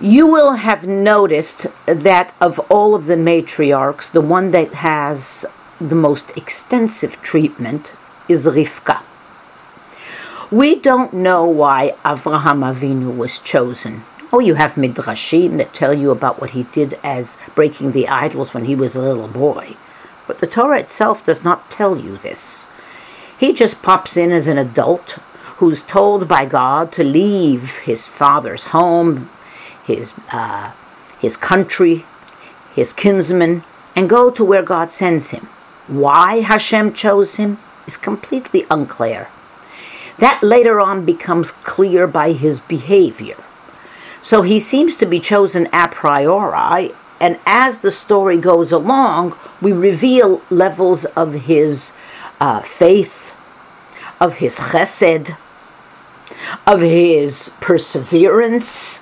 You will have noticed that of all of the matriarchs, the one that has the most extensive treatment is Rivka. We don't know why Avraham Avinu was chosen. Oh, you have midrashim that tell you about what he did as breaking the idols when he was a little boy. But the Torah itself does not tell you this. He just pops in as an adult who's told by God to leave his father's home, his country, his kinsmen, and go to where God sends him. Why Hashem chose him is completely unclear. That later on becomes clear by his behavior. So he seems to be chosen a priori, and as the story goes along, we reveal levels of his faith, of his chesed, of his perseverance,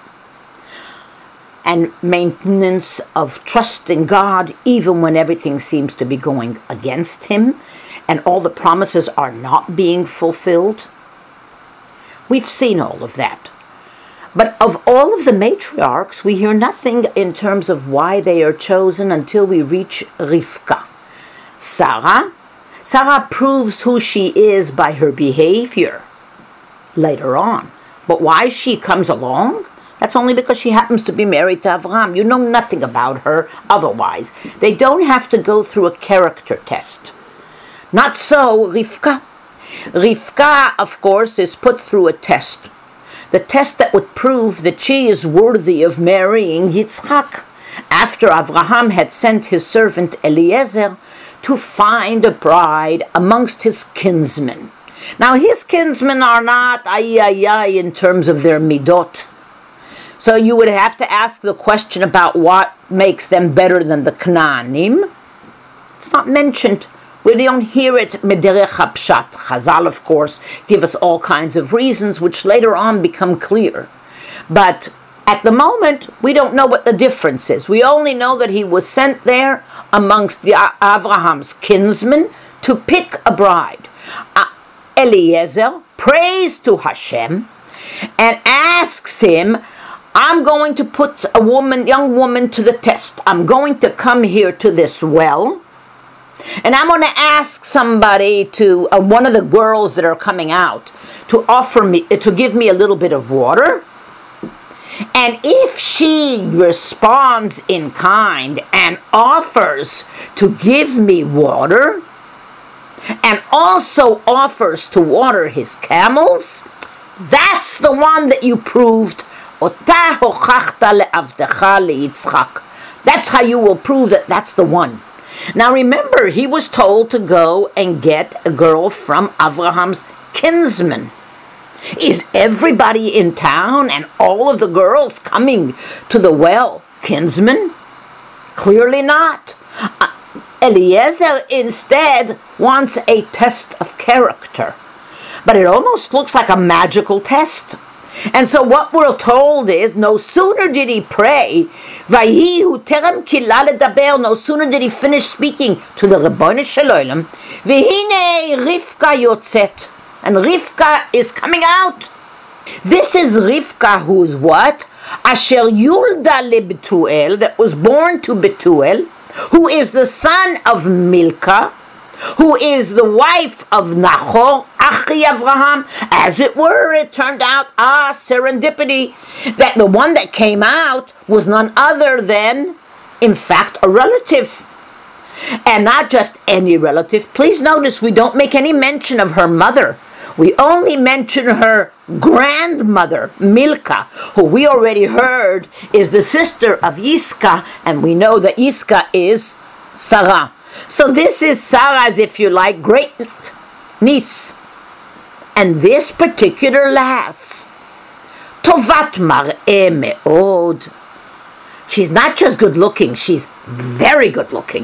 and maintenance of trust in God, even when everything seems to be going against him, and all the promises are not being fulfilled. We've seen all of that. But of all of the matriarchs, we hear nothing in terms of why they are chosen until we reach Rivka. Sarah proves who she is by her behavior later on. But why she comes along? That's only because she happens to be married to Avraham. You know nothing about her otherwise. They don't have to go through a character test. Not so Rivka. Rivka, of course, is put through a test. The test that would prove that she is worthy of marrying Yitzchak, after Avraham had sent his servant Eliezer to find a bride amongst his kinsmen. Now, his kinsmen are not in terms of their midot. So you would have to ask the question about what makes them better than the Knaanim. It's not mentioned. We don't hear it mederech hapshat. Chazal, of course, give us all kinds of reasons which later on become clear. But at the moment, we don't know what the difference is. We only know that he was sent there amongst Abraham's kinsmen to pick a bride. Eliezer prays to Hashem and asks him, I'm going to put a young woman to the test. I'm going to come here to this well, and I'm going to ask somebody one of the girls that are coming out, to give me a little bit of water. And if she responds in kind and offers to give me water, and also offers to water his camels, that's the one that you proved. That's how you will prove that that's the one. Now remember, he was told to go and get a girl from Abraham's kinsmen. Is everybody in town and all of the girls coming to the well kinsmen? Clearly not. Eliezer instead wants a test of character. But it almost looks like a magical test. And so what we're told is, no sooner did he pray, no sooner did he finish speaking to the Rebbeinu Shel Olam, v'hinei Rivka yotzet, and Rivka is coming out. This is Rivka who's what? Asher yulda leBetuel, that was born to Betuel, who is the son of Milcah, who is the wife of Nahor, Achi Avraham. As it were, it turned out, serendipity, that the one that came out was none other than, in fact, a relative. And not just any relative. Please notice we don't make any mention of her mother. We only mention her grandmother, Milcah, who we already heard is the sister of Yiscah, and we know that Yiscah is Sarah. So this is Sarah's, if you like, great niece. And this particular lass, Tovat mar'eh me'od. She's not just good looking, she's very good looking.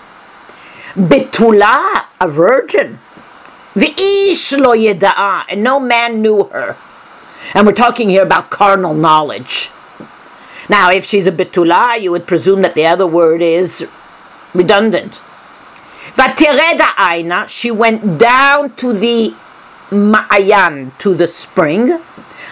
Betula, a virgin. V'ish lo yeda'ah, and no man knew her. And we're talking here about carnal knowledge. Now, if she's a betula, you would presume that the other word is redundant. Vatereda aina, she went down to the ma'ayan, to the spring.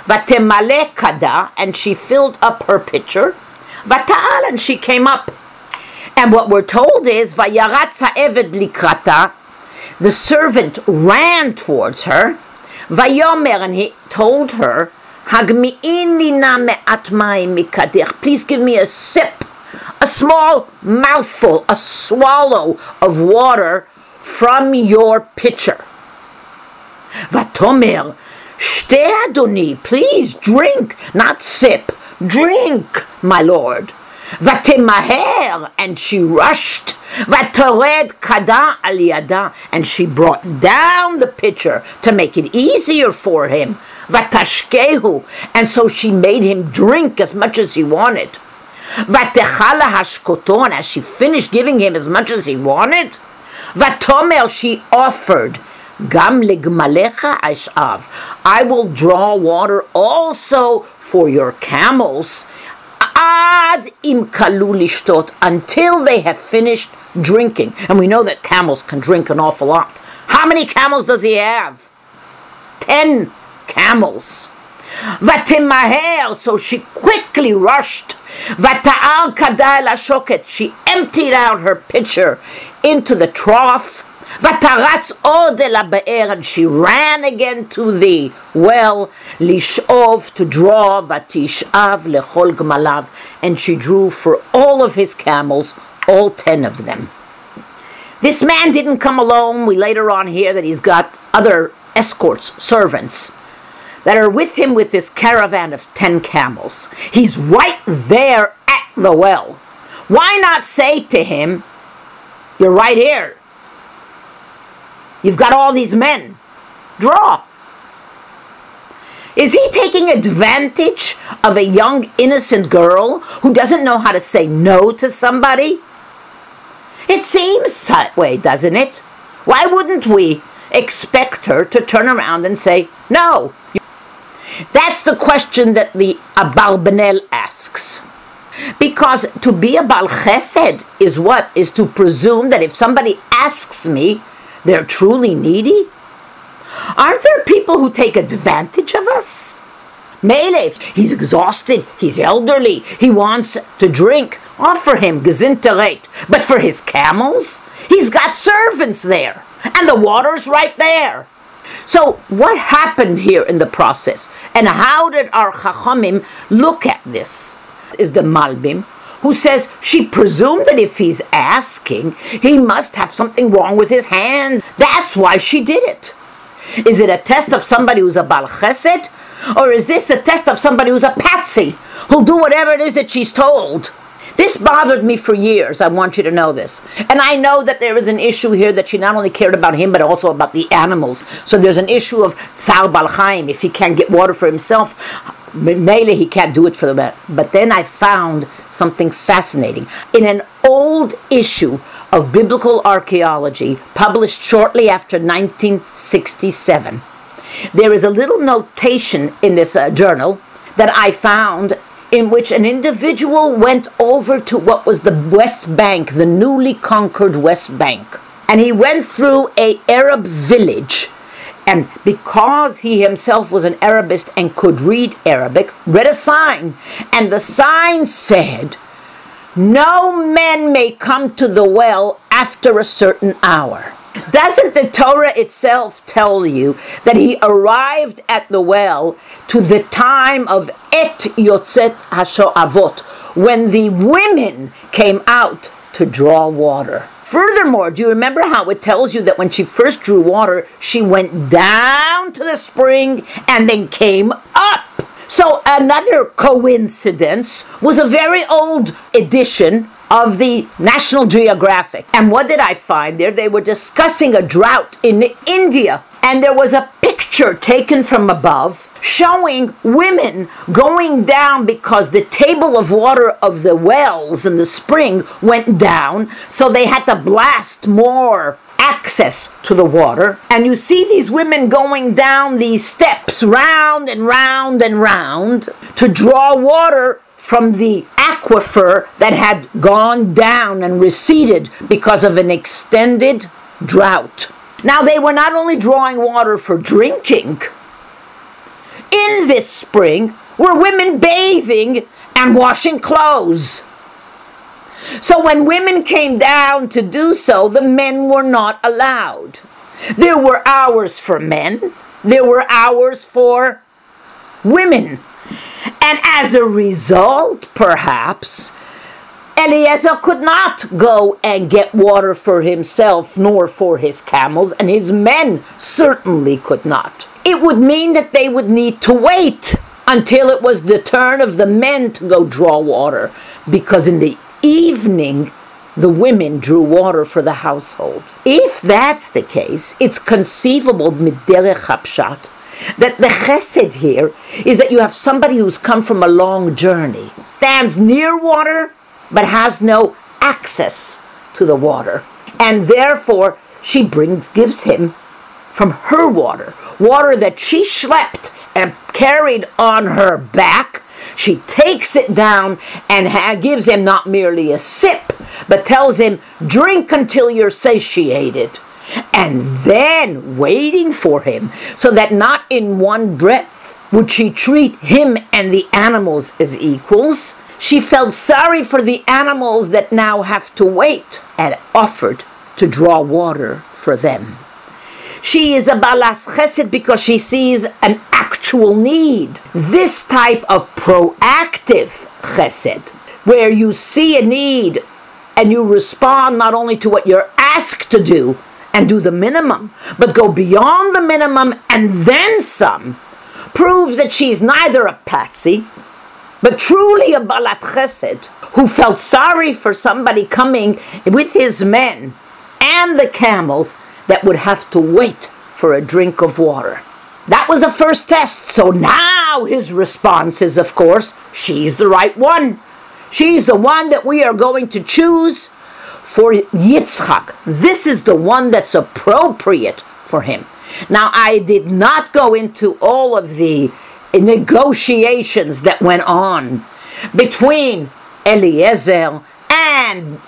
Vatemale kada, and she filled up her pitcher. Vata'al, and she came up. And what we're told is, Vayaratz ha'eved likrata, the servant ran towards her. Vayomer, and he told her, Hagmi'ini na me'at mayim mikadech, please give me a sip, a small mouthful, a swallow of water from your pitcher. Vatomer, shte adoni, please drink, not sip, drink, my lord. Vatemaher, and she rushed. Vatored kada al yada, and she brought down the pitcher to make it easier for him. Vatashkehu, and so she made him drink as much as he wanted. Vatechala hashkoton, as she finished giving him as much as he wanted. Vatomer, she offered. Gam legmalecha ashav, I will draw water also for your camels. Ad im kalu lishtot, until they have finished drinking. And we know that camels can drink an awful lot. How many camels does he have? 10 camels. Vatimaher, so she quickly rushed. Vata'al kadai lashoket, she emptied out her pitcher into the trough. Vataratz od el ha'be'er, and she ran again to the well, lishov, to draw, vatishav lechol gmalav, and she drew for all of his camels, all 10 of them. This man didn't come alone. We later on hear that he's got other escorts, servants, that are with him with this caravan of 10 camels. He's right there at the well. Why not say to him, you're right here. You've got all these men. Draw. Is he taking advantage of a young, innocent girl who doesn't know how to say no to somebody? It seems that way, doesn't it? Why wouldn't we expect her to turn around and say no? That's the question that the Abarbanel asks. Because to be a Baal Chesed is what? Is to presume that if somebody asks me, they're truly needy? Aren't there people who take advantage of us? Mele, he's exhausted, he's elderly, he wants to drink. Offer him gesinteret. But for his camels, he's got servants there, and the water's right there. So what happened here in the process? And how did our Chachamim look at this? Is the Malbim, who says she presumed that if he's asking, he must have something wrong with his hands. That's why she did it. Is it a test of somebody who's a Baal Chesed? Or is this a test of somebody who's a patsy, who'll do whatever it is that she's told? This bothered me for years, I want you to know this. And I know that there is an issue here that she not only cared about him, but also about the animals. So there's an issue of Tsar Baal Chaim. If he can't get water for himself, Mele, he can't do it for them. But then I found something fascinating. In an old issue of biblical archaeology, published shortly after 1967, there is a little notation in this journal that I found in which an individual went over to what was the West Bank, the newly conquered West Bank. And he went through an Arab village. And because he himself was an Arabist and could read Arabic, read a sign. And the sign said, "No men may come to the well after a certain hour." Doesn't the Torah itself tell you that he arrived at the well to the time of Et Yotzet HaSho'avot, when the women came out to draw water? Furthermore, do you remember how it tells you that when she first drew water, she went down to the spring and then came up? So another coincidence was a very old edition of the National Geographic. And what did I find there? They were discussing a drought in India. And there was a picture taken from above showing women going down because the table of water of the wells in the spring went down. So they had to blast more access to the water. And you see these women going down these steps round and round and round to draw water from the aquifer that had gone down and receded because of an extended drought. Now, they were not only drawing water for drinking. In this spring were women bathing and washing clothes. So when women came down to do so, the men were not allowed. There were hours for men. There were hours for women. And as a result, perhaps, Eliezer could not go and get water for himself nor for his camels, and his men certainly could not. It would mean that they would need to wait until it was the turn of the men to go draw water, because in the evening the women drew water for the household. If that's the case, it's conceivable miderech hapshat that the chesed here is that you have somebody who's come from a long journey, stands near water, but has no access to the water. And therefore, she gives him from her water that she schlepped and carried on her back. She takes it down and gives him not merely a sip, but tells him, drink until you're satiated. And then waiting for him, so that not in one breath would she treat him and the animals as equals. She felt sorry for the animals that now have to wait, and offered to draw water for them. She is a balas chesed because she sees an actual need. This type of proactive chesed, where you see a need and you respond not only to what you're asked to do and do the minimum, but go beyond the minimum and then some, proves that she's neither a patsy, but truly a balat chesed, who felt sorry for somebody coming with his men and the camels that would have to wait for a drink of water. That was the first test. So now his response is, of course, she's the right one. She's the one that we are going to choose for Yitzchak. This is the one that's appropriate for him. Now, I did not go into all of the negotiations that went on between Eliezer and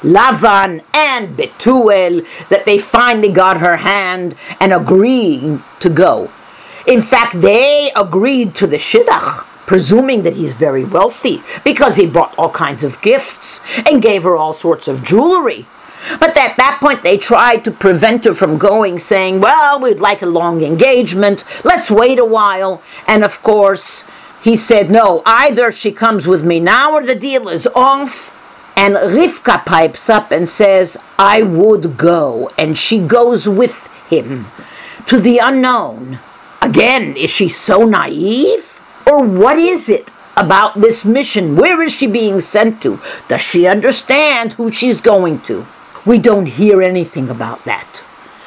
Lavan and Betuel, that they finally got her hand and agreeing to go. In fact, they agreed to the shidduch, presuming that he's very wealthy, because he brought all kinds of gifts and gave her all sorts of jewelry. But at that point, they tried to prevent her from going, saying, well, we'd like a long engagement, let's wait a while. And of course, he said, no, either she comes with me now or the deal is off. And Rivka pipes up and says, I would go. And she goes with him to the unknown. Again, is she so naive? Or what is it about this mission? Where is she being sent to? Does she understand who she's going to? We don't hear anything about that.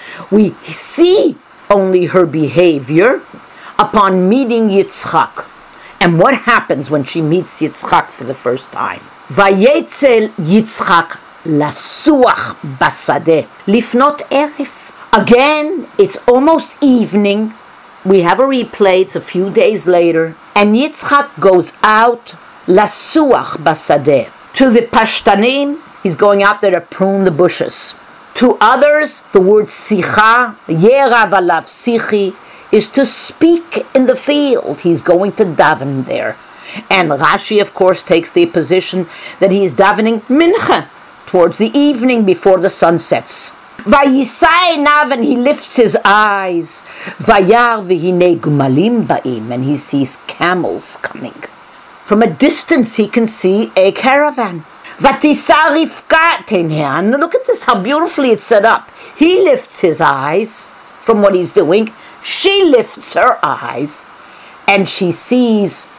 We see only her behavior upon meeting Yitzchak. And what happens when she meets Yitzchak for the first time? Vayetzel Yitzchak lasuach basadeh lifnot erif. Again, it's almost evening. We have a replay, it's a few days later. And Yitzchak goes out lasuach basadeh. To the Pashtanim, he's going out there to prune the bushes. To others, the word sicha, yerav alav sichi, is to speak in the field. He's going to daven there. And Rashi, of course, takes the position that he is davening mincha towards the evening before the sun sets. Vayisai nav, and he lifts his eyes. Vayar v'hinei gumalim ba'im, and he sees camels coming. From a distance, he can see a caravan. Vatisa Rivka tenhan. Look at this, how beautifully it's set up. He lifts his eyes from what he's doing. She lifts her eyes, and she sees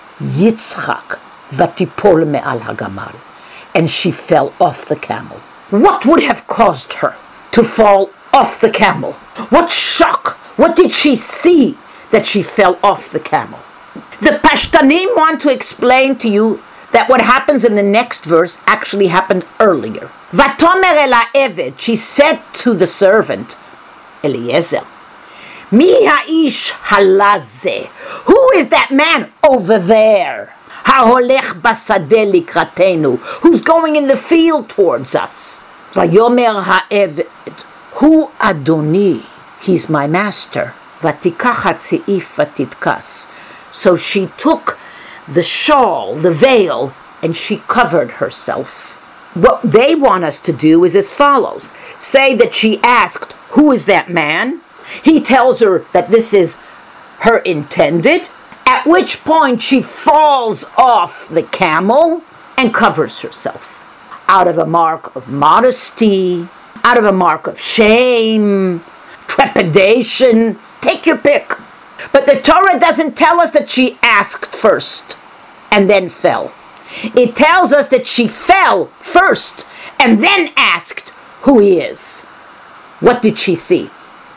Yitzchak, vatipol me'al hagamal, and she fell off the camel. What would have caused her to fall off the camel? What shock? What did she see that she fell off the camel? The Pashtanim want to explain to you that what happens in the next verse actually happened earlier. Vatomer el ha'eved, she said to the servant, Eliezer, Mi ha'ish halazeh, who is that man over there? Ha'holech basadeh likratenu, who's going in the field towards us? Vayomer ha'eved, hu Adoni, he's my master. ותיקח הצעיף ותתכס. So she took the shawl, the veil, and she covered herself. What they want us to do is as follows. Say that she asked, who is that man? He tells her that this is her intended, at which point she falls off the camel and covers herself. Out of a mark of modesty, out of a mark of shame, trepidation, take your pick. But the Torah doesn't tell us that she asked first and then fell. It tells us that she fell first and then asked who he is. What did she see?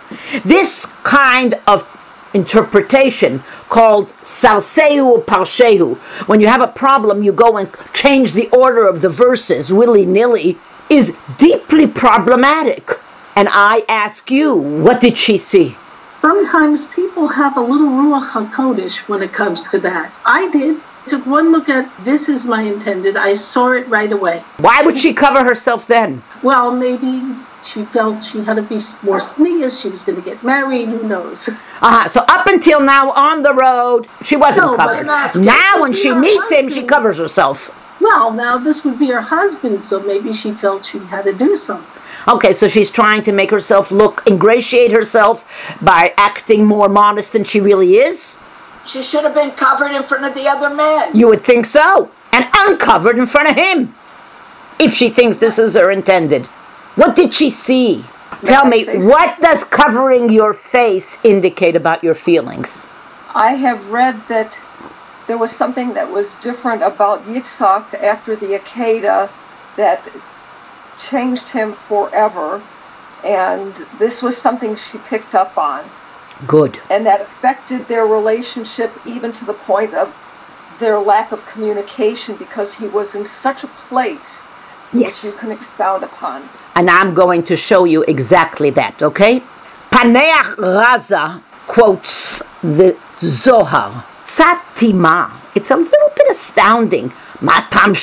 This kind of interpretation called salseu parshehu, when you have a problem you go and change the order of the verses willy-nilly, is deeply problematic. And I ask you, what did she see? Sometimes people have a little Ruach HaKodesh when it comes to that. I did. Took one look at, this is my intended. I saw it right away. Why would she cover herself then? Well, maybe she felt she had to be more sneeze. She was going to get married. Who knows? So up until now on the road, she wasn't covered. Now when she meets him, she covers herself. Well, now this would be her husband, so maybe she felt she had to do something. Okay, so she's trying to make herself ingratiate herself by acting more modest than she really is? She should have been covered in front of the other men. You would think so. And uncovered in front of him. If she thinks this is her intended. What did she see? Tell me, what does covering your face indicate about your feelings? I have read that there was something that was different about Yitzhak after the Akedah that changed him forever. And this was something she picked up on. Good. And that affected their relationship even to the point of their lack of communication because he was in such a place which you can expound upon. And I'm going to show you exactly that, okay? Paneach Raza quotes the Zohar. Satima. It's a little bit astounding. Why did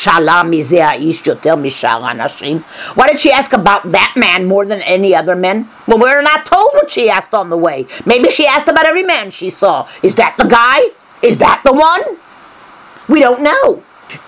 she ask about that man more than any other men? Well, we're not told what she asked on the way. Maybe she asked about every man she saw. Is that the guy? Is that the one? We don't know.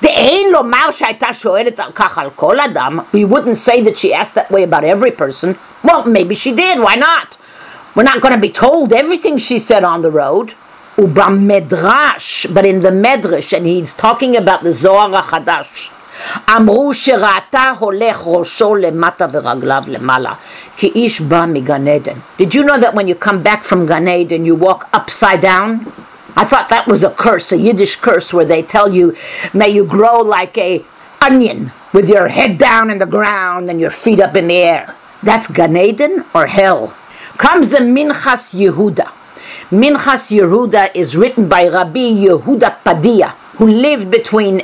We wouldn't say that she asked that way about every person. Well, maybe she did. Why not? We're not going to be told everything she said on the road. Medrash, but in the Medrash, and he's talking about the Zohar HaChadash. אמרו שראתה הולך ראשו למטה ורגליו למעלה, כי איש בא מגן עדן. Did you know that when you come back from Gan Eden, you walk upside down? I thought that was a curse, a Yiddish curse, where they tell you, may you grow like a onion, with your head down in the ground and your feet up in the air. That's Gan Eden or hell. Comes the Minchas Yehuda. Minchas Yehuda is written by Rabbi Yehuda Padilla, who lived between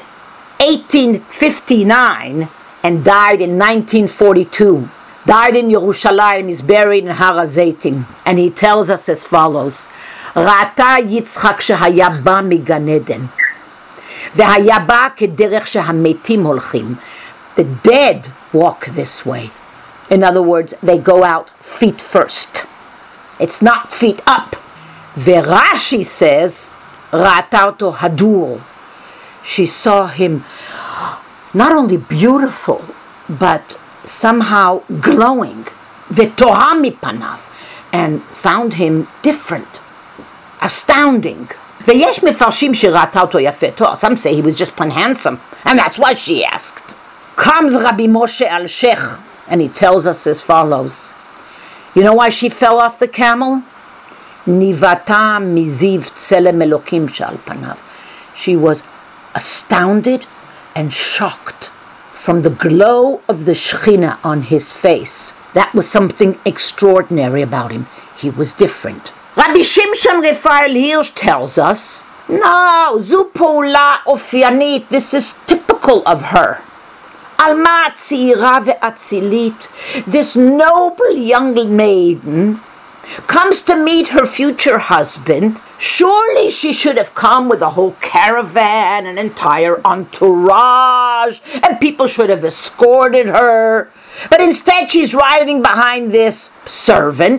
1859 and died in 1942. Died in Yerushalayim, is buried in Har HaZeitim. And he tells us as follows, ראתה יצחק שהיה בא מגן עדן, והיה בא כדרך שהמתים הולכים. The dead walk this way. In other words, they go out feet first. It's not feet up. Rashi says, ראתה אותו הדור. She saw him not only beautiful, but somehow glowing. ותוהה מפניו, and found him different, astounding. ויש מפרשים שראתה אותו יפה תואר. Some say he was just plain handsome, and that's why she asked. Comes Rabbi Moshe Alshech, and he tells us as follows. You know why she fell off the camel? Nivata miziv tselem elokim shal panav. She was astounded and shocked from the glow of the Shekhinah on his face. That was something extraordinary about him. He was different. Rabbi Shimshon Raphael Hirsch tells us, no, zu po'ula ofyanit, this is typical of her. Alma tzira ve'atzilit, this noble young maiden comes to meet her future husband. Surely she should have come with a whole caravan, an entire entourage, and people should have escorted her. But instead she's riding behind this servant,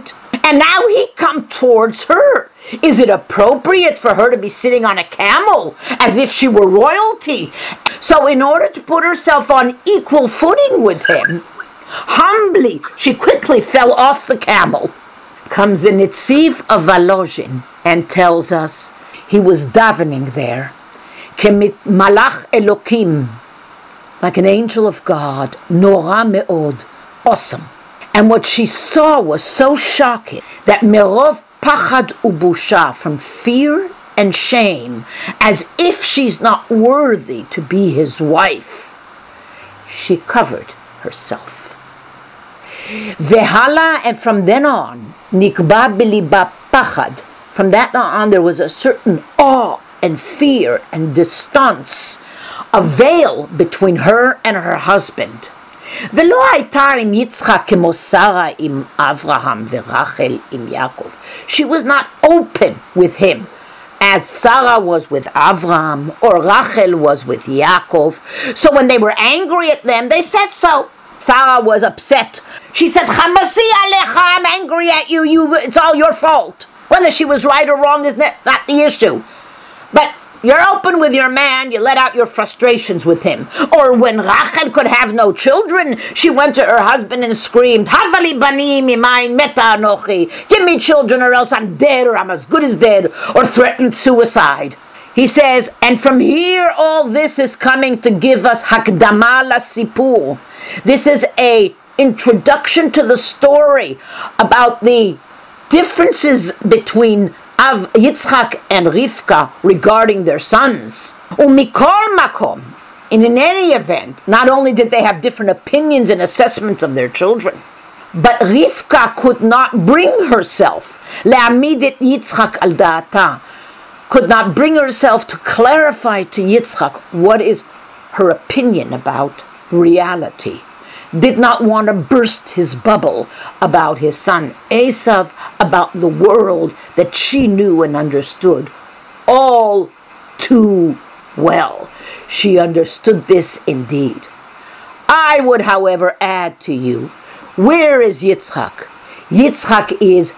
And now he come towards her. Is it appropriate for her to be sitting on a camel as if she were royalty? So in order to put herself on equal footing with him, humbly, she quickly fell off the camel. Comes the Nitziv of Volozhin and tells us he was davening there. Kemit malach Elokim, like an angel of God, nora meod, awesome. And what she saw was so shocking that merov pachad ubusha, from fear and shame, as if she's not worthy to be his wife, she covered herself. Vehala, and from then on, nikba biliba pachad, from that on there was a certain awe and fear and distance, a veil between her and her husband. ולא הייתה עם יצחק כמו שרה עם אברהם ורחל עם יעקב. She was not open with him as Sarah was with Avraham or Rachel was with Yaakov. So when they were angry at them, they said so. Sarah was upset. She said, Chamasi alecha, I'm angry at you. It's all your fault. Whether she was right or wrong is not the issue. But you're open with your man, you let out your frustrations with him. Or when Rachel could have no children, she went to her husband and screamed, Havali banim imayin meta anochi, give me children or else I'm dead or I'm as good as dead, or threatened suicide. He says, and from here all this is coming to give us hakdama lasipur. This is a introduction to the story about the differences between Yitzchak and Rivka regarding their sons. Umikol makom, in any event, not only did they have different opinions and assessments of their children, but Rivka could not bring herself, le'amid et Yitzchak al da'ata, could not bring herself to clarify to Yitzchak what is her opinion about reality. Did not want to burst his bubble about his son Esav, about the world that she knew and understood all too well. She understood this indeed. I would, however, add to you, where is Yitzchak? Yitzchak is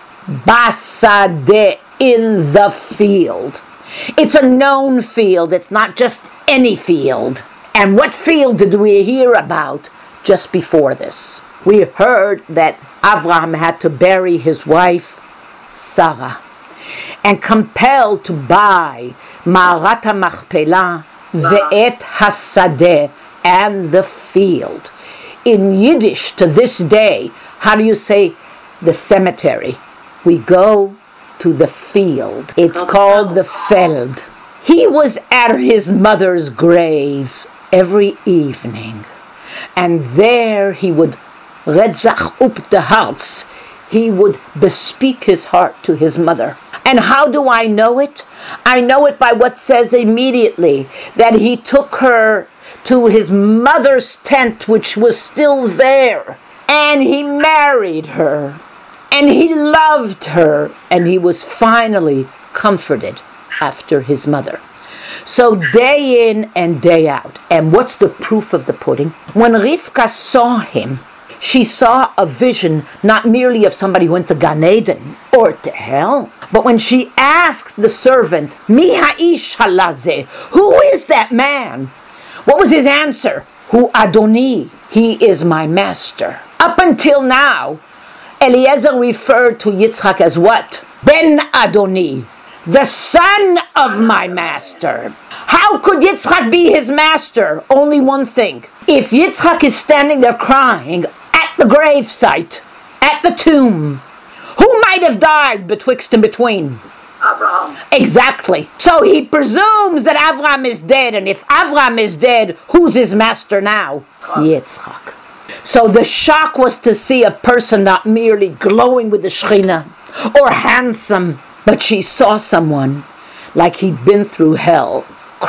basadeh, in the field. It's a known field. It's not just any field. And what field did we hear about just before this? We heard that Avraham had to bury his wife Sarah and compelled to buy Ma'arat HaMachpelah ve'et hasadeh, and the field. In Yiddish to this day, how do you say the cemetery? We go to the field. It's called the Feld. He was at his mother's grave every evening, and there he would redzach up the hearts. He would bespeak his heart to his mother. And how do I know it? I know it by what says immediately that he took her to his mother's tent, which was still there, and he married her, and he loved her, and he was finally comforted after his mother. So day in and day out. And what's the proof of the pudding? When Rivka saw him, she saw a vision not merely of somebody who went to Gan Eden or to hell, but when she asked the servant, Mi ha'ish halazeh, who is that man? What was his answer? Hu Adoni, he is my master. Up until now, Eliezer referred to Yitzchak as what? Ben Adoni, the son of my master. How could Yitzchak be his master? Only one thing. If Yitzchak is standing there crying at the gravesite, at the tomb, who might have died betwixt and between? Abraham. Exactly. So he presumes that Avraham is dead, and if Avraham is dead, who's his master now? Yitzchak. So the shock was to see a person not merely glowing with the Shekhinah or handsome, but she saw someone like he'd been through hell,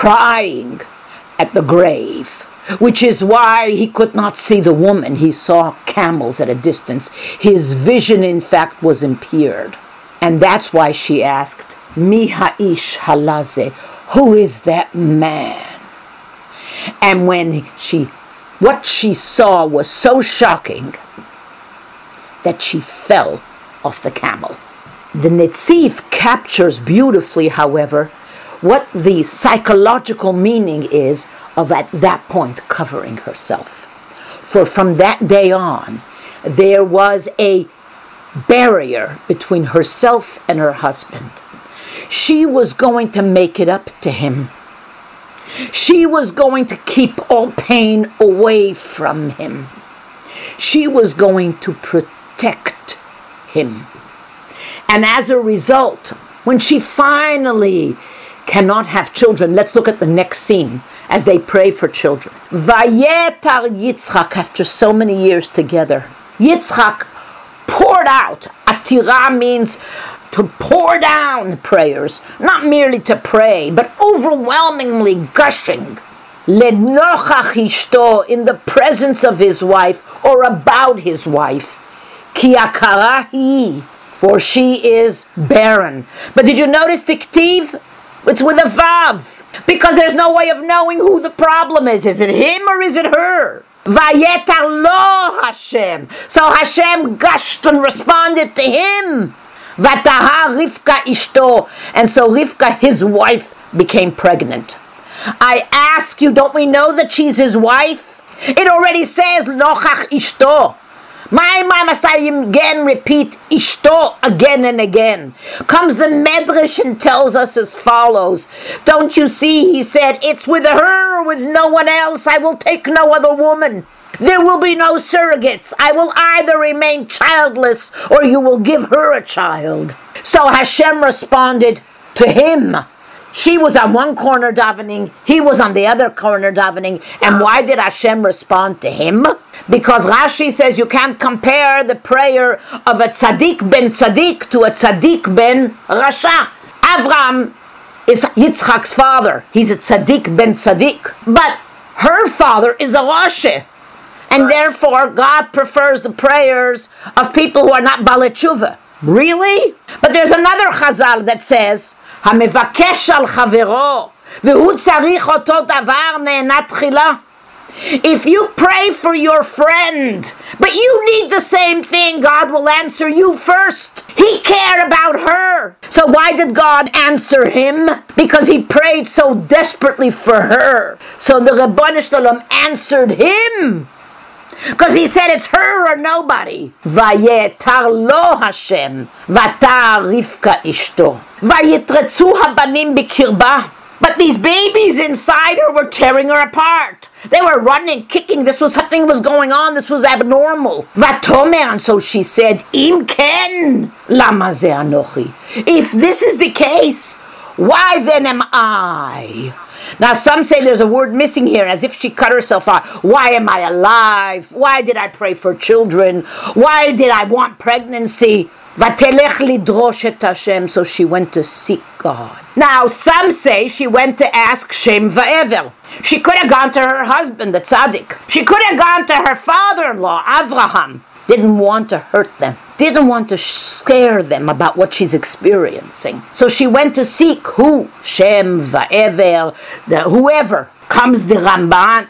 crying at the grave, which is why he could not see the woman. He saw camels at a distance. His vision, in fact, was impaired. And that's why she asked, Mi ha'ish halazeh, who is that man? And when what she saw was so shocking that she fell off the camel. The Netziv captures beautifully, however, what the psychological meaning is of at that point covering herself. For from that day on, there was a barrier between herself and her husband. She was going to make it up to him. She was going to keep all pain away from him. She was going to protect him. And as a result, when she finally cannot have children, let's look at the next scene as they pray for children. Vayetar Yitzchak, after so many years together, Yitzchak poured out. Atira means to pour down prayers, not merely to pray, but overwhelmingly gushing. Lenochach ishto, in the presence of his wife or about his wife. Ki akara hi, for she is barren. But did you notice the ktiv? It's with a vav, because there's no way of knowing who the problem is. Is it him or is it her? Vayetar lo Hashem. So Hashem gushed and responded to him. Vataha Rivka ishto. And so Rivka, his wife, became pregnant. I ask you, don't we know that she's his wife? It already says Nochach ishto. My must I again repeat ishto again and again. Comes the Medrash and tells us as follows. Don't you see, he said, it's with her or with no one else. I will take no other woman. There will be no surrogates. I will either remain childless or you will give her a child. So Hashem responded to him. She was on one corner davening, he was on the other corner davening. And why did Hashem respond to him? Because Rashi says you can't compare the prayer of a tzaddik ben tzaddik to a tzaddik ben rasha. Avram is Yitzchak's father. He's a tzaddik ben tzaddik. But her father is a rasha. And therefore, God prefers the prayers of people who are not Baalei Tshuva. Really? But there's another chazal that says, המבקש על חברו, והוא צריך אותו דבר נהנה תחילה. If you pray for your friend, but you need the same thing, God will answer you first. He cared about her. So why did God answer him? Because he prayed so desperately for her. So the Rebbeinu Shalom answered him. Because he said it's her or nobody. Vayetar lo Hashem, vatar Rivka ishto. Vayitretzu habanim bikirba. But these babies inside her were tearing her apart. They were running, kicking. Something was going on. This was abnormal. Vatomer, and so she said, Im ken lama ze anochi. If this is the case, why then am I? Now some say there's a word missing here, as if she cut herself off. Why am I alive? Why did I pray for children? Why did I want pregnancy? Vatelech lidrosh et Hashem. So she went to seek God. Now some say she went to ask Shem va'ever. She could have gone to her husband, the tzaddik. She could have gone to her father-in-law, Avraham. Didn't want to hurt them. Didn't want to scare them about what she's experiencing. So she went to seek who? Shem, Va'ever, whoever. Comes the Ramban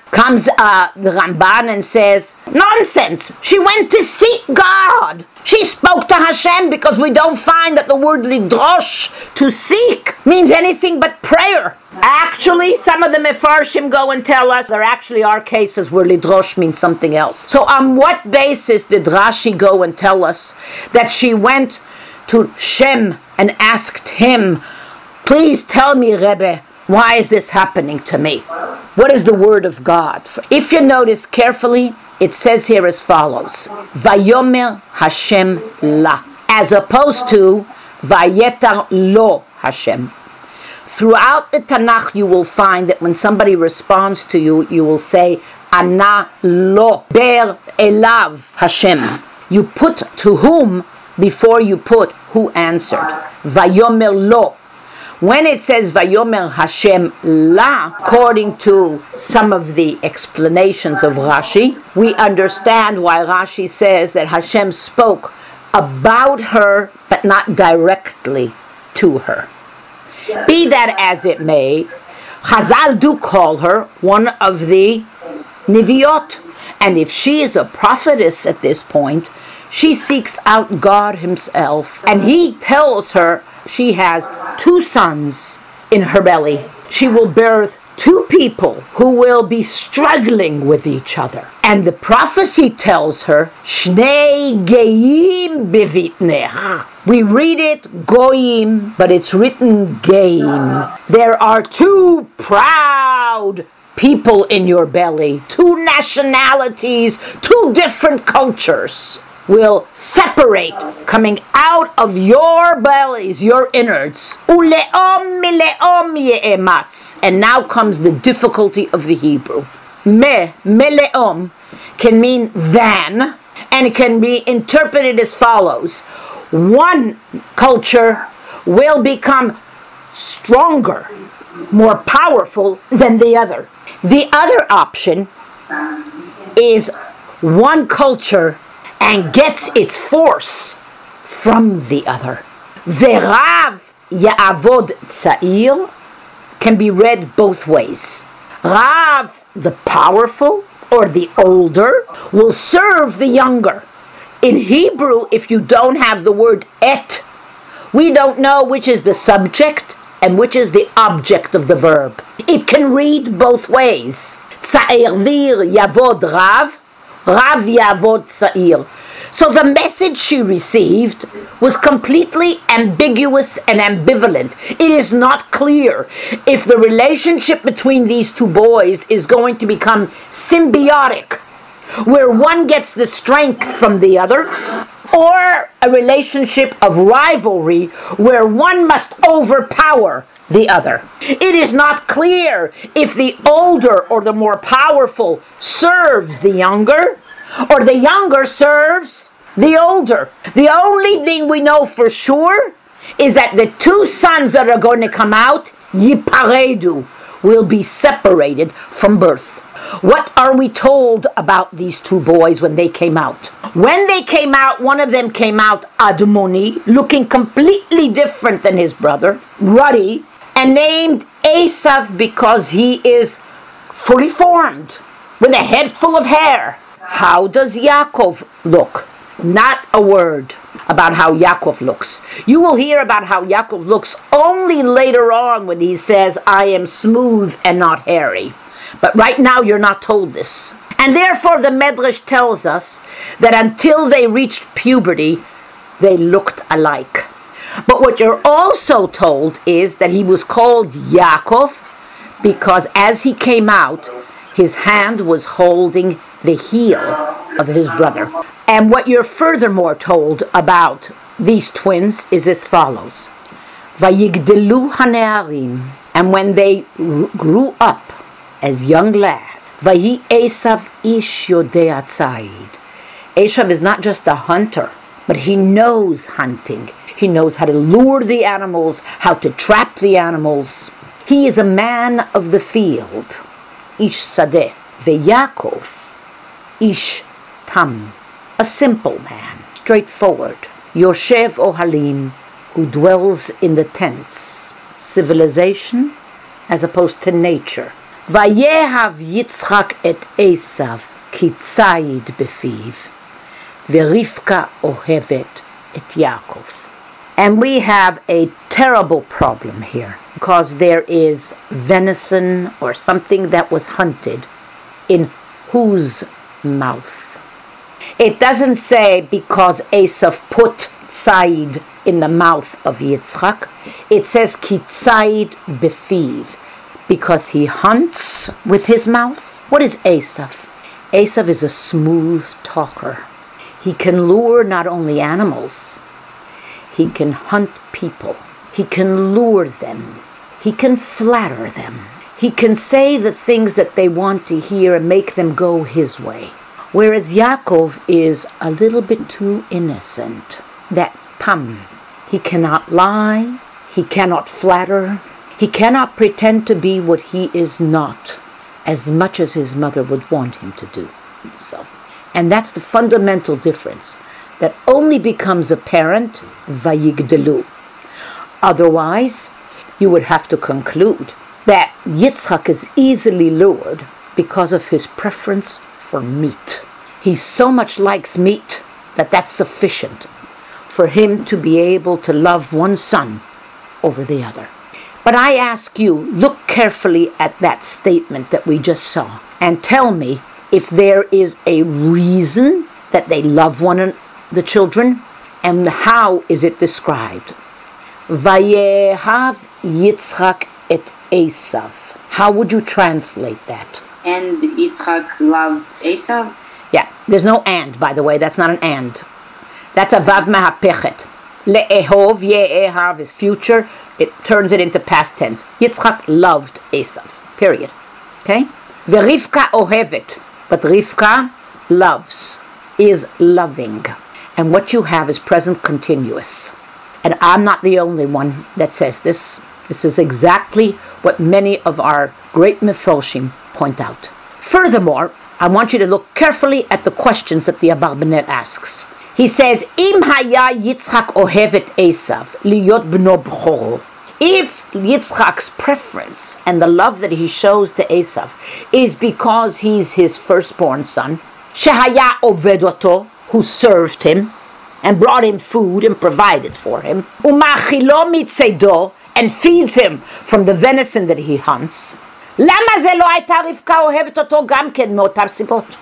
and says, nonsense. She went to seek God. She spoke to Hashem because we don't find that the word lidrosh, to seek, means anything but prayer. Actually, some of the Mefarshim go and tell us there actually are cases where lidrosh means something else. So on what basis did Rashi go and tell us that she went to Shem and asked him, please tell me, Rebbe, why is this happening to me? What is the word of God? If you notice carefully, it says here as follows, Vayomer Hashem la, as opposed to Vayetar lo Hashem. Throughout the Tanakh, you will find that when somebody responds to you, you will say, Ana lo ber elav Hashem. You put to whom before you put who answered. Vayomer lo. When it says Vayomer Hashem la, according to some of the explanations of Rashi, we understand why Rashi says that Hashem spoke about her, but not directly to her. Be that as it may, Chazal do call her one of the Neviot. And if she is a prophetess at this point, she seeks out God himself, and he tells her she has 2 sons in her belly. She will birth 2 people who will be struggling with each other. And the prophecy tells her, Shnei Geim bevitnech. We read it Goyim, but it's written Geim. There are 2 proud people in your belly, 2 nationalities, 2 different cultures will separate coming out of your bellies, your innards. Uleom mileom ye'ematz. And now comes the difficulty of the Hebrew. Meleom can mean than, and it can be interpreted as follows. One culture will become stronger, more powerful than the other. The other option is one culture and gets its force from the other. Verav ya'avod tza'ir can be read both ways. Rav, the powerful or the older, will serve the younger. In Hebrew, if you don't have the word et, we don't know which is the subject and which is the object of the verb. It can read both ways. Tza'ir vir yavod rav, Rav Yavod Tza'ir. So the message she received was completely ambiguous and ambivalent. It is not clear if the relationship between these 2 boys is going to become symbiotic, where one gets the strength from the other, or a relationship of rivalry where one must overpower the other. It is not clear if the older or the more powerful serves the younger, or the younger serves the older. The only thing we know for sure is that the 2 sons that are going to come out, yiparedu, will be separated from birth. What are we told about these 2 boys when they came out? When they came out, one of them came out Admoni, looking completely different than his brother, ruddy, and named Esav because he is fully formed, with a head full of hair. How does Yaakov look? Not a word about how Yaakov looks. You will hear about how Yaakov looks only later on when he says, I am smooth and not hairy. But right now you're not told this. And therefore the Medrash tells us that until they reached puberty, they looked alike. But what you're also told is that he was called Yaakov because as he came out, his hand was holding the heel of his brother. And what you're furthermore told about these twins is as follows. Vayigdelu hanearim. And when they grew up as young lads, Vayi Esav ish yodea tzayid. Esav is not just a hunter, but he knows hunting. He knows how to lure the animals, how to trap the animals. He is a man of the field. Ish sadeh. Ve'Yaakov ish tam. A simple man, straightforward. Yoshev Ohalim, who dwells in the tents. Civilization as opposed to nature. Vayehav Yitzchak et Esav ki tzayid befiv. Ve'Rivka ohevet et Yaakov. And we have a terrible problem here because there is venison or something that was hunted in whose mouth? It doesn't say because Esav put tzayid in the mouth of Yitzchak. It says ki tzayid befiv, because he hunts with his mouth. What is Esav? Esav is a smooth talker. He can lure not only animals, he can hunt people. He can lure them. He can flatter them. He can say the things that they want to hear and make them go his way. Whereas Yaakov is a little bit too innocent. That tam. He cannot lie. He cannot flatter. He cannot pretend to be what he is not, as much as his mother would want him to do so. And that's the fundamental difference that only becomes apparent vayigdelu. Otherwise, you would have to conclude that Yitzchak is easily lured because of his preference for meat. He so much likes meat that that's sufficient for him to be able to love one son over the other. But I ask you, look carefully at that statement that we just saw and tell me if there is a reason that they love the children, and how is it described? Vayehav Yitzchak et Esav. How would you translate that? And Yitzchak loved Esav? Yeah, there's no and, by the way. That's not an and. That's a vav mahapechet. Le'ehov, ye'ehav is future. It turns it into past tense. Yitzchak loved Esav. Period. Okay? Ve'Rivka ohevet. But Rivka loves, is loving. And what you have is present continuous. And I'm not the only one that says this. This is exactly what many of our great Mefoshim point out. Furthermore, I want you to look carefully at the questions that the Abarbanel asks. He says, Im haya Yitzchak ohevet Esav, liyot bno b'choro. If Yitzchak's preference and the love that he shows to Esav is because he's his firstborn son, shehaya oved oto, who served him and brought him food and provided for him, umachilo mitzedo, and feeds him from the venison that he hunts, lama ze lo hayta Rivka ohevet oto gam ken meotar sibot?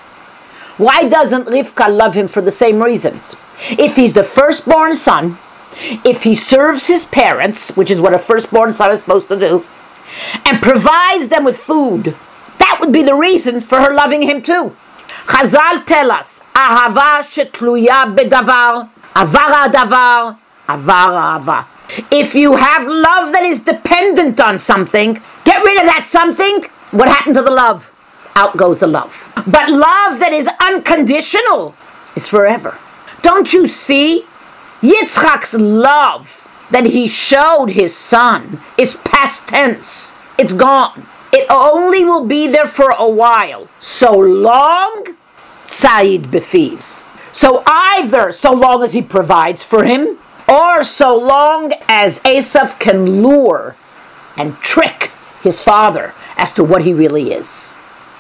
Why doesn't Rivka love him for the same reasons? If he's the firstborn son, if he serves his parents, which is what a firstborn son is supposed to do, and provides them with food, that would be the reason for her loving him too. Chazal tell us, ahava shetluya bedavar, avar davar, avar ahava. If you have love that is dependent on something, get rid of that something. What happened to the love? Out goes the love. But love that is unconditional is forever. Don't you see? Yitzchak's love that he showed his son is past tense. It's gone. It only will be there for a while. So long, tzayid befiv. So either so long as he provides for him, or so long as Esav can lure and trick his father as to what he really is.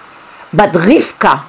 But Rivka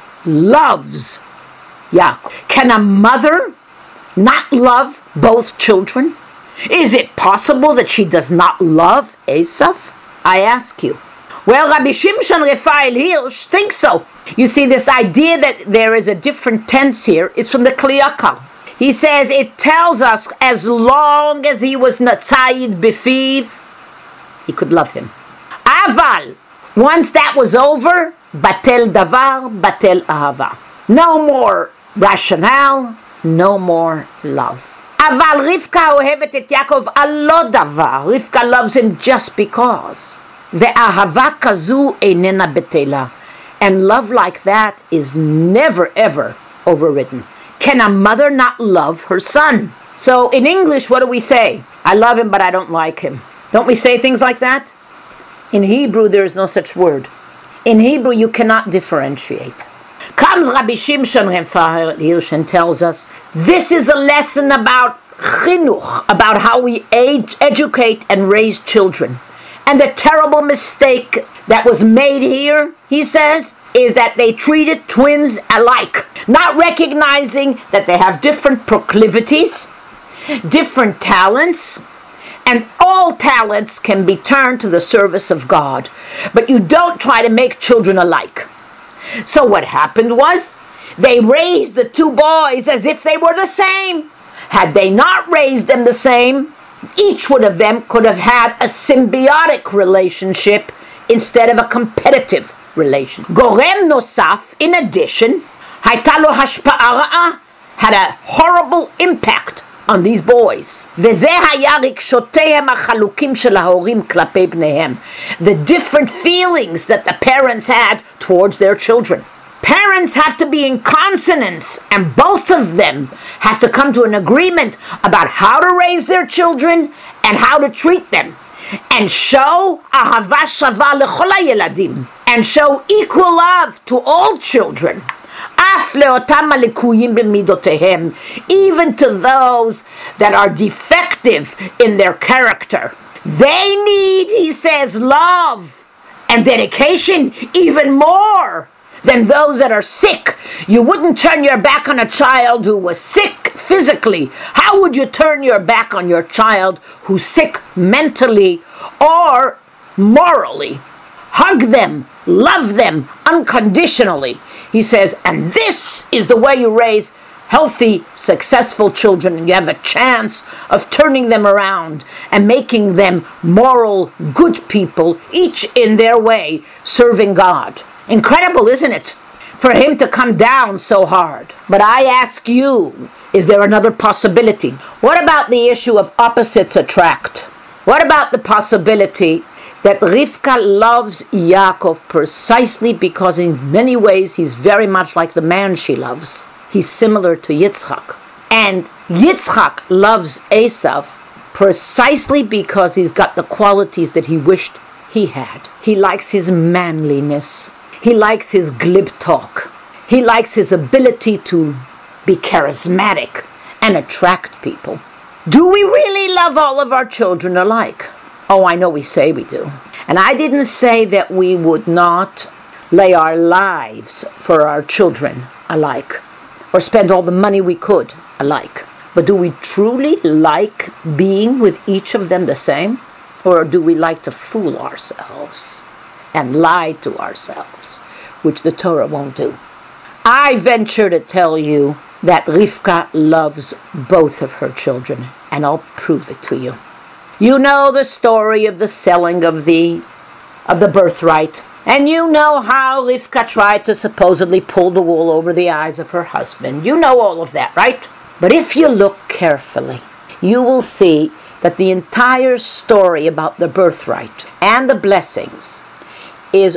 loves Yaakov. Can a mother not love both children? Is it possible that she does not love Esav? I ask you. Well, Rabbi Shimshon Raphael Hirsch thinks so. You see, this idea that there is a different tense here is from the Kli Yakar. He says it tells us as long as he was Natzayid Befiv, he could love him. Aval, once that was over, Batel Davar, Batel Ahava. No more rationale, no more love. Aval Rivka ohevet et Yaakov alo davar. Rivka loves him just because. Ve'ahava kazu einena betela. And love like that is never ever overridden. Can a mother not love her son? So in English, what do we say? I love him, but I don't like him. Don't we say things like that? In Hebrew, there is no such word. In Hebrew, you cannot differentiate. Comes Rabbi Shimshon Raphael Hirsch and tells us, this is a lesson about chinuch, about how we educate and raise children. And the terrible mistake that was made here, he says, is that they treated twins alike, not recognizing that they have different proclivities, different talents, and all talents can be turned to the service of God. But you don't try to make children alike. So what happened was, they raised the two boys as if they were the same. Had they not raised them the same, each one of them could have had a symbiotic relationship instead of a competitive relation. Gorem nosaf, in addition, hayta lo hashpa'a ra'a, had a horrible impact on these boys. וזה היה רגשותיהם החלוקים של ההורים כלפי בניהם. The different feelings that the parents had towards their children. Parents have to be in consonance, and both of them have to come to an agreement about how to raise their children and how to treat them, and show ahava shava lechol hayeladim, and show equal love to all children. Af leotam halekuyim b'midotehem, even to those that are defective in their character. They need, he says, love and dedication even more than those that are sick You wouldn't turn your back on a child who was sick physically. How would you turn your back on your child who's sick mentally or morally? Hug them, love them unconditionally. He says, and this is the way you raise healthy, successful children, and you have a chance of turning them around and making them moral, good people, each in their way, serving God. Incredible, isn't it? For him to come down so hard. But I ask you, is there another possibility? What about the issue of opposites attract? What about the possibility that Rivka loves Yaakov precisely because in many ways he's very much like the man she loves? He's similar to Yitzchak. And Yitzchak loves Esav precisely because he's got the qualities that he wished he had. He likes his manliness. He likes his glib talk. He likes his ability to be charismatic and attract people. Do we really love all of our children alike? Oh, I know we say we do. And I didn't say that we would not lay our lives for our children alike, or spend all the money we could alike. But do we truly like being with each of them the same? Or do we like to fool ourselves and lie to ourselves, which the Torah won't do? I venture to tell you that Rivka loves both of her children, and I'll prove it to you. You know the story of the selling of the birthright. And you know how Rivka tried to supposedly pull the wool over the eyes of her husband. You know all of that, right? But if you look carefully, you will see that the entire story about the birthright and the blessings is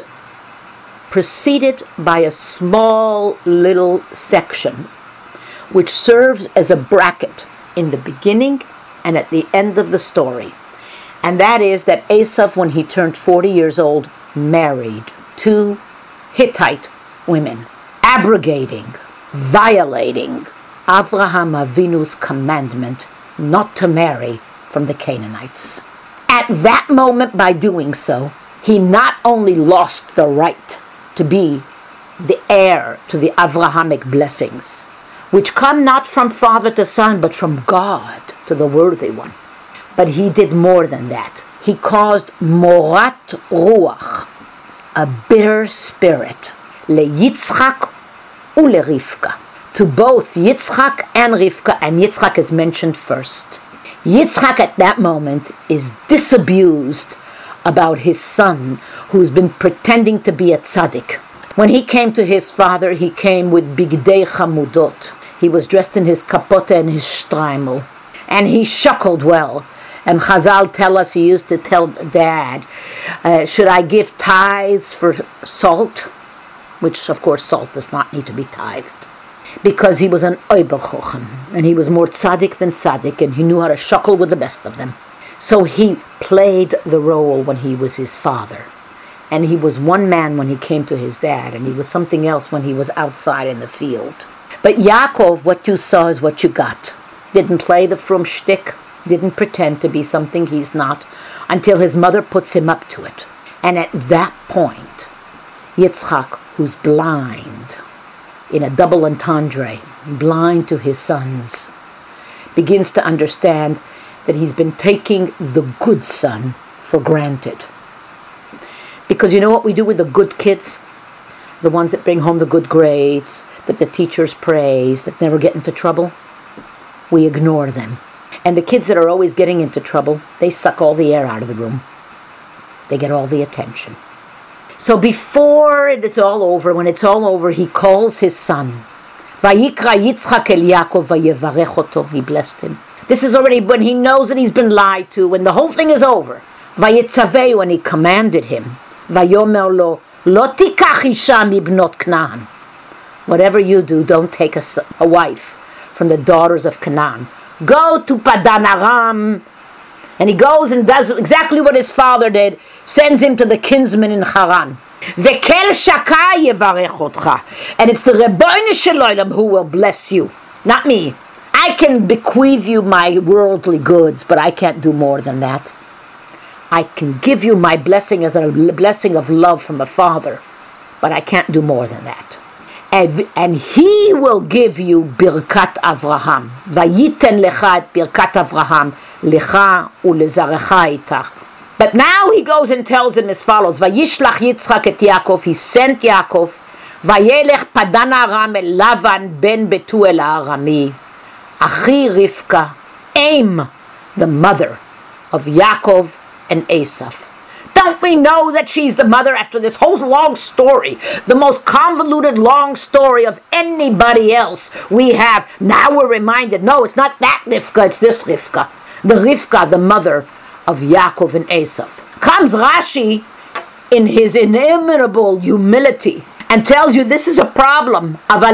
preceded by a small little section which serves as a bracket in the beginning and at the end of the story. And that is that Esav, when he turned 40 years old, married 2 Hittite women, abrogating, violating Avraham Avinu's commandment not to marry from the Canaanites. At that moment, by doing so, he not only lost the right to be the heir to the Avrahamic blessings, which come not from father to son, but from God to the worthy one, but he did more than that. He caused morat ruach, a bitter spirit, leYitzchak uleRivka, to both Yitzchak and Rivka, and Yitzchak is mentioned first. Yitzchak at that moment is disabused about his son, who's been pretending to be a tzaddik. When he came to his father, he came with bigdei chamudot. He was dressed in his kapote and his shtreimel, and he shuckled well. And Chazal tell us, he used to tell Dad, should I give tithes for salt? Which, of course, salt does not need to be tithed. Because he was an oiber chochem, and he was more tzaddik than tzaddik, and he knew how to shuckle with the best of them. So he played the role when he was his father. And he was one man when he came to his dad, and he was something else when he was outside in the field. But Yaakov, what you saw is what you got. Didn't play the frum shtick, didn't pretend to be something he's not, until his mother puts him up to it. And at that point, Yitzchak, who's blind, in a double entendre, blind to his sons, begins to understand that he's been taking the good son for granted. Because you know what we do with the good kids? The ones that bring home the good grades, that the teachers praise, that never get into trouble? We ignore them. And the kids that are always getting into trouble, they suck all the air out of the room. They get all the attention. So before it's all over, when it's all over, he calls his son. Vayikra Yitzchak el Yaakov vayevarech oto. He blessed him. This is already when he knows that he's been lied to, when the whole thing is over. Vayitzaveu, and he commanded him. Vayomer lo, lo tikach isha mibnot Canaan. Whatever you do, don't take a wife from the daughters of Canaan. Go to Padan Aram. And he goes and does exactly what his father did, sends him to the kinsman in Haran. Vekel shaka yevarech otcha. And it's the Rebbeinu Shel Olam who will bless you, not me. I can bequeath you my worldly goods, but I can't do more than that. I can give you my blessing as a blessing of love from a father, but I can't do more than that. and he will give you Birkat Avraham. Vayiten lecha et Birkat Avraham, lecha ulezarecha itach. But now he goes and tells him as follows, Vayishlach Yitzchak et Yaakov, he sent Yaakov, Vayelech Padan Aram el Lavan ben Betuel Arami, Achi Rivka, Aim, the mother of Yaakov and Esav. Don't we know that she's the mother after this whole long story, the most convoluted long story of anybody else we have? Now we're reminded, no, it's not that Rivka, it's this Rivka. The Rivka, the mother of Yaakov and Esav. Comes Rashi in his inimitable humility and tells you this is a problem. I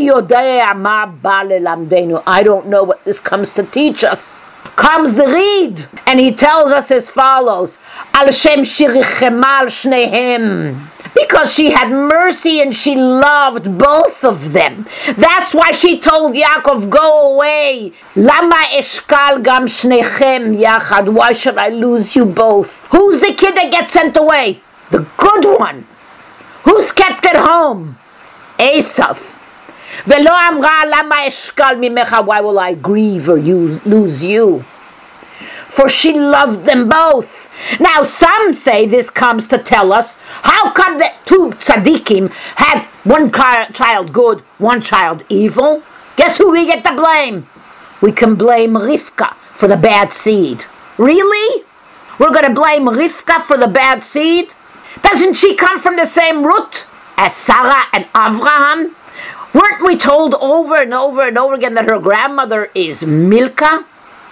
don't know what this comes to teach us. Comes the reed, and he tells us as follows, Al Shem Shirichemal Shnehem, because she had mercy and she loved both of them. That's why she told Yaakov, go away. Lama eshkal gam shnechem yachad. Why should I lose you both? Who's the kid that gets sent away? The good one. Who's kept at home? Esav. Velo amra lama eshkal mimecha. Why will I grieve or lose you? For she loved them both. Now some say this comes to tell us, how come that two tzaddikim had one child good, one child evil? Guess who we get to blame? We can blame Rivka for the bad seed. Really? We're going to blame Rivka for the bad seed? Doesn't she come from the same root as Sarah and Avraham? Weren't we told over and over and over again that her grandmother is Milcah?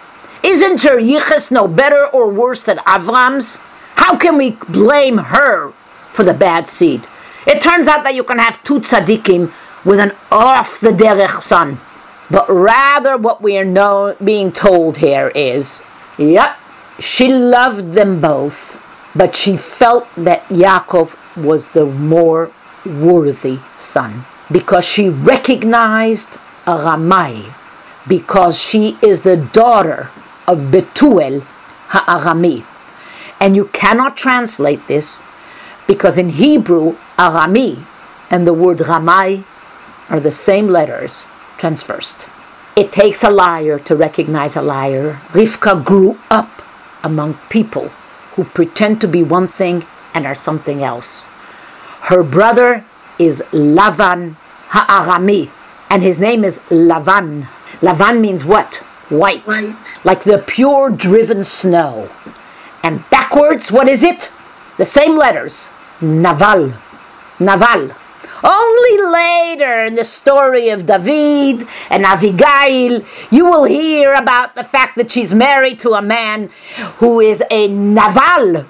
Isn't her yichus no better or worse than Avram's? How can we blame her for the bad seed? It turns out that you can have two tzaddikim with an off-the-derech son. But rather what we are being told here is, yep, she loved them both, but she felt that Yaakov was the more worthy son, because she recognized a Ramai, because she is the daughter of Betuel Ha'arami. And you cannot translate this, because in Hebrew, Arami and the word Ramai are the same letters transversed. It takes a liar to recognize a liar. Rivka grew up among people who pretend to be one thing and are something else. Her brother is Lavan Ha'arami, and his name is Lavan. Lavan means what? White. Like the pure driven snow. And backwards, what is it? The same letters. Naval. Naval. Only later in the story of David and Avigail, you will hear about the fact that she's married to a man who is a Naval.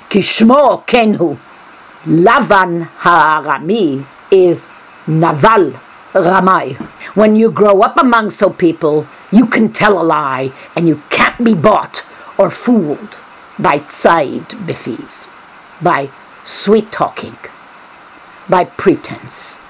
Kishmo Kenhu. Lavan Ha'arami is Naval Ramai. When you grow up among so people, you can tell a lie, and you can't be bought or fooled by tzayid befiv, by sweet talking, by pretense.